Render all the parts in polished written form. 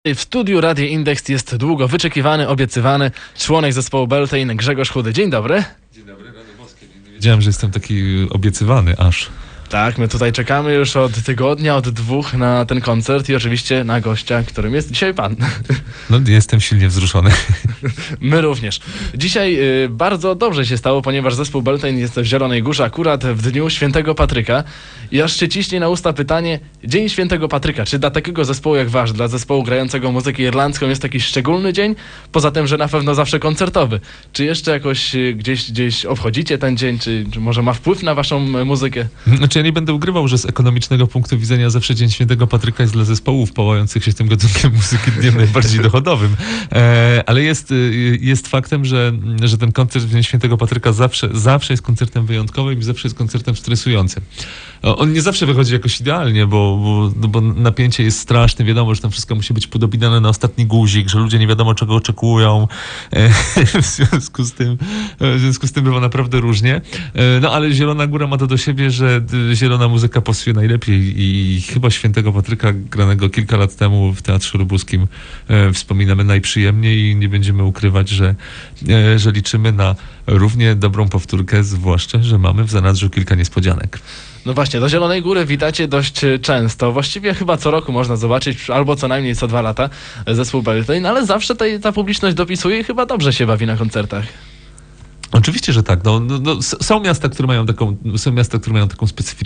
W studiu Radia Indeks jest długo wyczekiwany, obiecywany członek zespołu Beltane Grzegorz Chudy. Dzień dobry. Dzień dobry, rany boskie. Nie wiedziałem, że jestem taki obiecywany aż. Tak, my tutaj czekamy już od tygodnia, od 2 na ten koncert i oczywiście na gościa, którym jest dzisiaj pan. No, jestem silnie wzruszony. My również. Dzisiaj bardzo dobrze się stało, ponieważ zespół Beltane jest w Zielonej Górze akurat w dniu Świętego Patryka. I aż się ciśnie na usta pytanie, Dzień Świętego Patryka, czy dla takiego zespołu jak wasz, dla zespołu grającego muzykę irlandzką jest jakiś szczególny dzień? Poza tym, że na pewno zawsze koncertowy. Czy jeszcze jakoś gdzieś obchodzicie ten dzień, czy może ma wpływ na waszą muzykę? Znaczy ja nie będę ukrywał, że z ekonomicznego punktu widzenia zawsze Dzień Świętego Patryka jest dla zespołów połających się tym gatunkiem muzyki dniem najbardziej dochodowym. Ale jest faktem, że ten koncert w Dzień Świętego Patryka zawsze jest koncertem wyjątkowym i zawsze jest koncertem stresującym. On nie zawsze wychodzi jakoś idealnie, bo napięcie jest straszne. Wiadomo, że tam wszystko musi być podobinane na ostatni guzik, że ludzie nie wiadomo czego oczekują. W związku z tym bywa naprawdę różnie. No ale Zielona Góra ma to do siebie, że zielona muzyka pasuje najlepiej i chyba Świętego Patryka granego kilka lat temu w Teatrze Lubuskim wspominamy najprzyjemniej i nie będziemy ukrywać, że liczymy na równie dobrą powtórkę, zwłaszcza, że mamy w zanadrzu kilka niespodzianek. No właśnie, do Zielonej Góry witacie dość często. Właściwie chyba co roku można zobaczyć, albo co najmniej co 2 lata zespół Beltane, ale zawsze ta publiczność dopisuje i chyba dobrze się bawi na koncertach. Oczywiście, że tak. Są miasta, które mają taką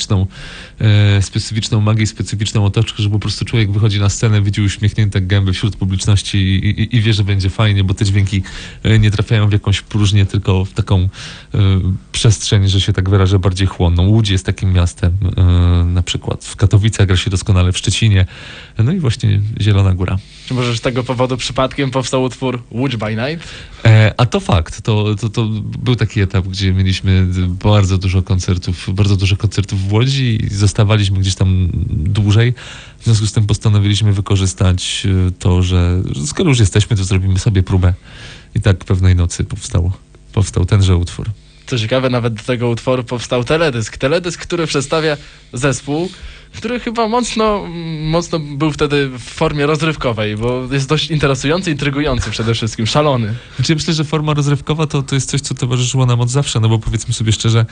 specyficzną magię, specyficzną otoczkę, że po prostu człowiek wychodzi na scenę, widzi uśmiechnięte gęby wśród publiczności i wie, że będzie fajnie, bo te dźwięki nie trafiają w jakąś próżnię, tylko w taką przestrzeń, że się tak wyrażę, bardziej chłonną. Łódź jest takim miastem, na przykład w Katowicach gra się doskonale, w Szczecinie, no i właśnie Zielona Góra. Czy może z tego powodu przypadkiem powstał utwór Łódź by Night? A to fakt. To był taki etap, gdzie mieliśmy bardzo dużo koncertów w Łodzi i zostawaliśmy gdzieś tam dłużej. W związku z tym postanowiliśmy wykorzystać to, że skoro już jesteśmy, to zrobimy sobie próbę. I tak pewnej nocy powstał tenże utwór. Co ciekawe, nawet do tego utworu powstał teledysk. Teledysk, który przedstawia zespół, który chyba mocno był wtedy w formie rozrywkowej, bo jest dość interesujący, intrygujący przede wszystkim, szalony. Znaczy, myślę, że forma rozrywkowa to jest coś, co towarzyszyło nam od zawsze, no bo powiedzmy sobie szczerze,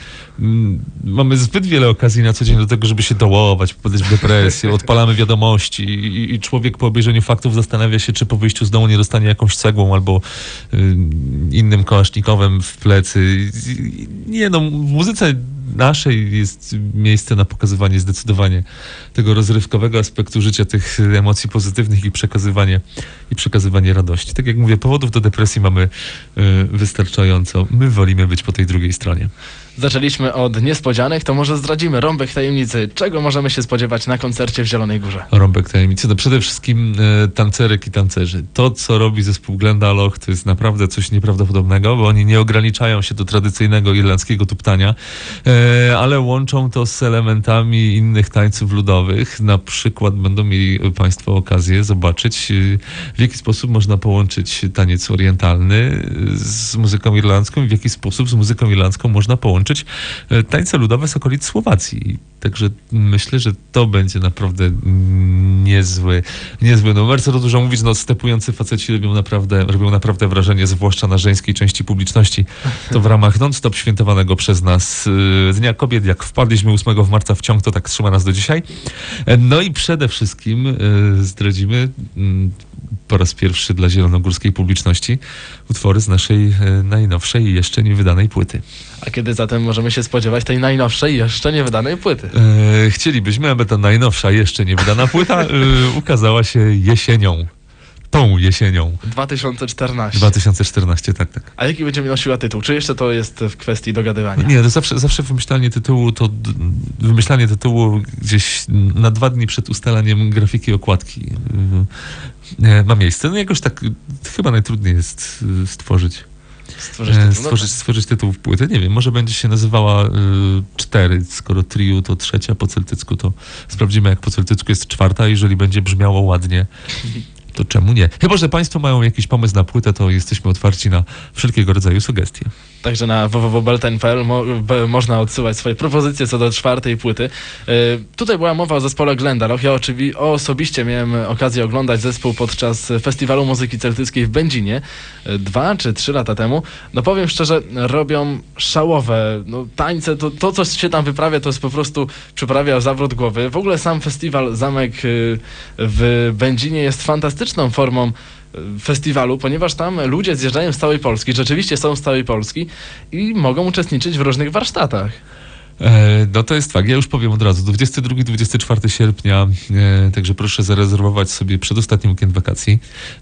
mamy zbyt wiele okazji na co dzień do tego, żeby się dołować, popadać w depresję, odpalamy wiadomości i człowiek po obejrzeniu faktów zastanawia się, czy po wyjściu z domu nie dostanie jakąś cegłą albo innym kałasznikowym w plecy. Nie no, w muzyce naszej jest miejsce na pokazywanie zdecydowanie tego rozrywkowego aspektu życia, tych emocji pozytywnych i przekazywanie radości. Tak jak mówię, powodów do depresji mamy wystarczająco. My wolimy być po tej drugiej stronie. Zaczęliśmy od niespodzianek, to może zdradzimy rąbek tajemnicy. Czego możemy się spodziewać na koncercie w Zielonej Górze? Rąbek tajemnicy to przede wszystkim tancerek i tancerzy. To, co robi zespół Glendalough, to jest naprawdę coś nieprawdopodobnego, bo oni nie ograniczają się do tradycyjnego irlandzkiego tuptania, ale łączą to z elementami innych tańców ludowych. Na przykład będą mieli Państwo okazję zobaczyć, w jaki sposób można połączyć taniec orientalny z muzyką irlandzką i w jaki sposób z muzyką irlandzką można połączyć tańce ludowe z okolic Słowacji. Także myślę, że to będzie naprawdę niezły numer. Co tu dużo mówić, no stepujący faceci robią naprawdę wrażenie, zwłaszcza na żeńskiej części publiczności. To w ramach non-stop świętowanego przez nas Dnia Kobiet, jak wpadliśmy 8 marca w ciąg, to tak trzyma nas do dzisiaj. No i przede wszystkim zdradzimy po raz pierwszy dla zielonogórskiej publiczności utwory z naszej najnowszej i jeszcze niewydanej płyty. A kiedy zatem możemy się spodziewać tej najnowszej, jeszcze niewydanej płyty? Chcielibyśmy, aby ta najnowsza, jeszcze niewydana płyta ukazała się jesienią. Tą jesienią. 2014, tak. A jaki będzie nosiła tytuł? Czy jeszcze to jest w kwestii dogadywania? Nie, to zawsze wymyślanie tytułu gdzieś na 2 dni przed ustalaniem grafiki okładki ma miejsce. No jakoś tak chyba najtrudniej jest stworzyć tytuł w płyty. Nie wiem, może będzie się nazywała 4, skoro trio to 3, po celtycku to sprawdzimy, jak po celtycku jest 4, jeżeli będzie brzmiało ładnie, to czemu nie? Chyba że państwo mają jakiś pomysł na płytę, to jesteśmy otwarci na wszelkiego rodzaju sugestie. Także na www.beltane.pl można odsyłać swoje propozycje co do 4. płyty. Tutaj była mowa o zespole Glendalough. Ja osobiście miałem okazję oglądać zespół podczas Festiwalu Muzyki Celtyckiej w Będzinie 2 czy 3 lata temu. No powiem szczerze, robią szałowe tańce. To, co się tam wyprawia, to jest po prostu przyprawia zawrót głowy. W ogóle sam festiwal Zamek w Będzinie jest fantastyczną formą festiwalu, ponieważ tam ludzie zjeżdżają z całej Polski, rzeczywiście są z całej Polski i mogą uczestniczyć w różnych warsztatach. No to jest fakt. Ja już powiem od razu. 22-24 sierpnia, także proszę zarezerwować sobie przedostatni weekend wakacji.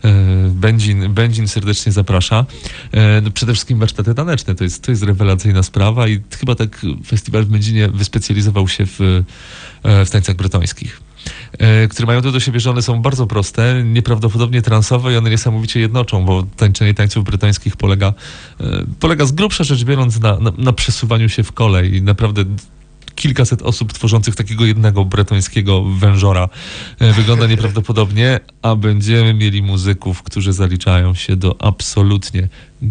Będzin serdecznie zaprasza. No przede wszystkim warsztaty taneczne. To jest rewelacyjna sprawa i chyba tak festiwal w Będzinie wyspecjalizował się w tańcach bretońskich, które mają to do siebie, że one są bardzo proste, nieprawdopodobnie transowe i one niesamowicie jednoczą, bo tańczenie tańców bretońskich polega z grubsza rzecz biorąc na przesuwaniu się w kole i naprawdę kilkaset osób tworzących takiego jednego bretońskiego wężora wygląda nieprawdopodobnie, a będziemy mieli muzyków, którzy zaliczają się do absolutnie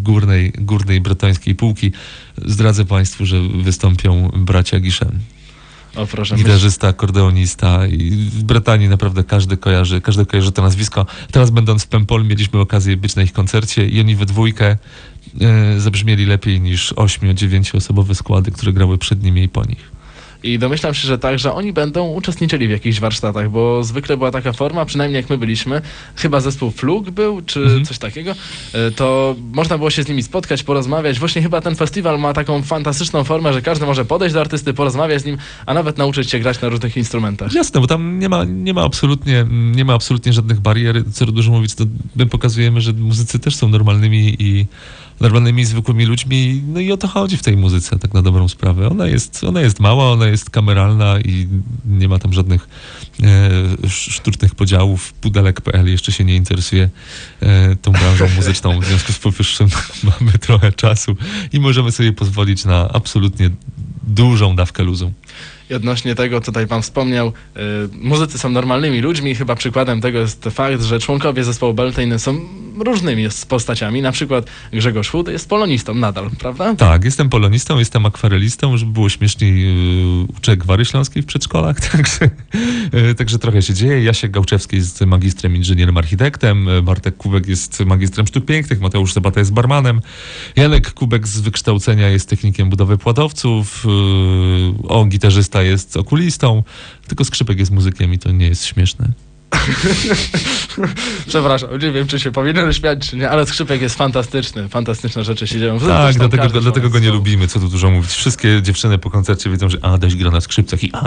górnej bretońskiej półki. Zdradzę państwu, że wystąpią bracia Guillen. O, proszę. Gitarzysta, akordeonista i w Brytanii naprawdę każdy kojarzy to nazwisko. Teraz będąc w Pempol mieliśmy okazję być na ich koncercie i oni we dwójkę zabrzmieli lepiej niż 8-9 osobowe składy, które grały przed nimi i po nich. I domyślam się, że także oni będą uczestniczyli w jakichś warsztatach, bo zwykle była taka forma, przynajmniej jak my byliśmy, chyba zespół Flug był, czy coś takiego, to można było się z nimi spotkać, porozmawiać. Właśnie chyba ten festiwal ma taką fantastyczną formę, że każdy może podejść do artysty, porozmawiać z nim, a nawet nauczyć się grać na różnych instrumentach. Jasne, bo tam nie ma absolutnie żadnych barier. Co dużo mówić, to my pokazujemy, że muzycy też są normalnymi, zwykłymi ludźmi, no i o to chodzi w tej muzyce, tak na dobrą sprawę. Ona jest mała, ona jest kameralna i nie ma tam żadnych sztucznych podziałów. Pudelek.pl jeszcze się nie interesuje tą branżą muzyczną, w związku z powyższym mamy trochę czasu i możemy sobie pozwolić na absolutnie dużą dawkę luzu. I odnośnie tego, tutaj pan wspomniał, muzycy są normalnymi ludźmi. Chyba przykładem tego jest fakt, że członkowie zespołu Beltane są różnymi postaciami. Na przykład Grzegorz Chód jest polonistą nadal, prawda? Tak, jestem polonistą, jestem akwarelistą, żeby było śmieszniej, uczę gwary śląskiej w przedszkolach, także trochę się dzieje. Jasiek Gałczewski jest magistrem, inżynierem, architektem, Bartek Kubek jest magistrem sztuk pięknych, Mateusz Sebata jest barmanem, Janek Kubek z wykształcenia jest technikiem budowy płatowców, gitarzysta jest okulistą, tylko Skrzypek jest muzykiem i to nie jest śmieszne. Przepraszam, nie wiem, czy się powinien śmiać, czy nie, ale Skrzypek jest fantastyczny, fantastyczne rzeczy się dzieją. Tak, dlatego go nie lubimy, co tu dużo mówić. Wszystkie dziewczyny po koncercie wiedzą, że Adaś gra na skrzypcach i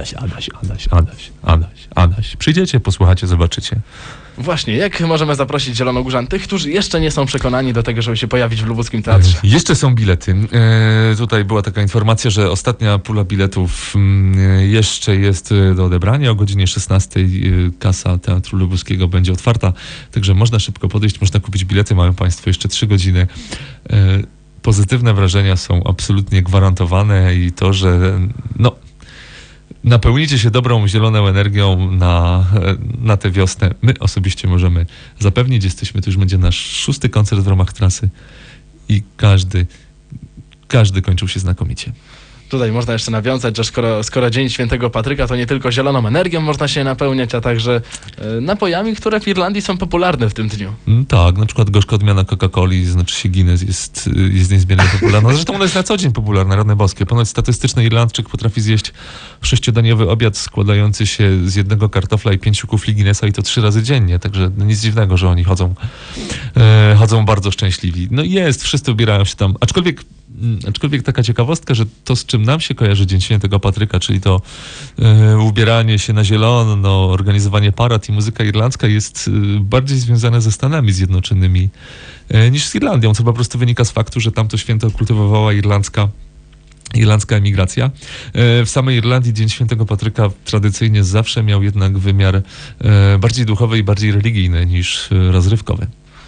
Adaś. Przyjdziecie, posłuchacie, zobaczycie. Właśnie, jak możemy zaprosić zielonogórzan, tych, którzy jeszcze nie są przekonani do tego, żeby się pojawić w Lubuskim Teatrze? Jeszcze są bilety. Tutaj była taka informacja, że ostatnia pula biletów jeszcze jest do odebrania. O godzinie 16 kasa Teatru Lubuskiego będzie otwarta, także można szybko podejść, można kupić bilety, mają państwo jeszcze 3 godziny. Pozytywne wrażenia są absolutnie gwarantowane i to, że napełnicie się dobrą, zieloną energią na tę wiosnę. My osobiście możemy zapewnić. To już będzie nasz 6. koncert w ramach trasy i każdy kończył się znakomicie. Tutaj można jeszcze nawiązać, że skoro Dzień Świętego Patryka, to nie tylko zieloną energią można się napełniać, a także napojami, które w Irlandii są popularne w tym dniu. Tak, na przykład gorzka odmiana Coca-Coli, znaczy się Guinness, jest niezmiernie popularna. Zresztą ona jest na co dzień popularna, rany boskie. Ponoć statystyczny Irlandczyk potrafi zjeść 6-daniowy obiad składający się z 1 kartofla i 5 kufli Guinnessa i to 3 razy dziennie, także nic dziwnego, że oni chodzą bardzo szczęśliwi. No wszyscy ubierają się tam, aczkolwiek taka ciekawostka, że to, z czym nam się kojarzy Dzień Świętego Patryka, czyli to ubieranie się na zielono, organizowanie parad i muzyka irlandzka jest bardziej związane ze Stanami Zjednoczonymi niż z Irlandią, co po prostu wynika z faktu, że tam to święto kultywowała irlandzka emigracja. W samej Irlandii Dzień Świętego Patryka tradycyjnie zawsze miał jednak wymiar bardziej duchowy i bardziej religijny niż rozrywkowy.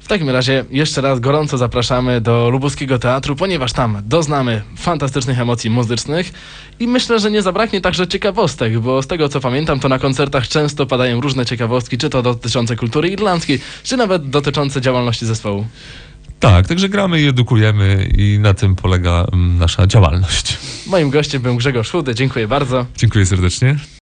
takim razie jeszcze raz gorąco zapraszamy do Lubuskiego Teatru, ponieważ tam doznamy fantastycznych emocji muzycznych i myślę, że nie zabraknie także ciekawostek, bo z tego co pamiętam, to na koncertach często padają różne ciekawostki, czy to dotyczące kultury irlandzkiej, czy nawet dotyczące działalności zespołu. Tak, także gramy i edukujemy i na tym polega nasza działalność. Moim gościem był Grzegorz Chudy, dziękuję bardzo. Dziękuję serdecznie.